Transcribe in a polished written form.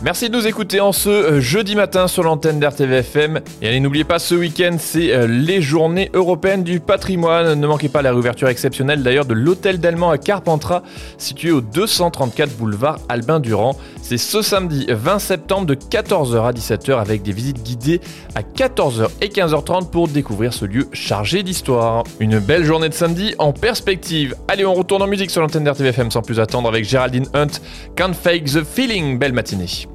Merci de nous écouter en ce jeudi matin sur l'antenne d'RTVFM. Et allez, n'oubliez pas, ce week-end, c'est les journées européennes du patrimoine. Ne manquez pas la réouverture exceptionnelle d'ailleurs de l'Hôtel d'Allemand à Carpentras, situé au 234 boulevard Albin Durand. C'est ce samedi 20 septembre de 14h à 17h avec des visites guidées à 14h et 15h30 pour découvrir ce lieu chargé d'histoire. Une belle journée de samedi en perspective. Allez, on retourne en musique sur l'antenne d'RTVFM sans plus attendre avec Géraldine Hunt, Can't Fake the Feeling. Belle matinée.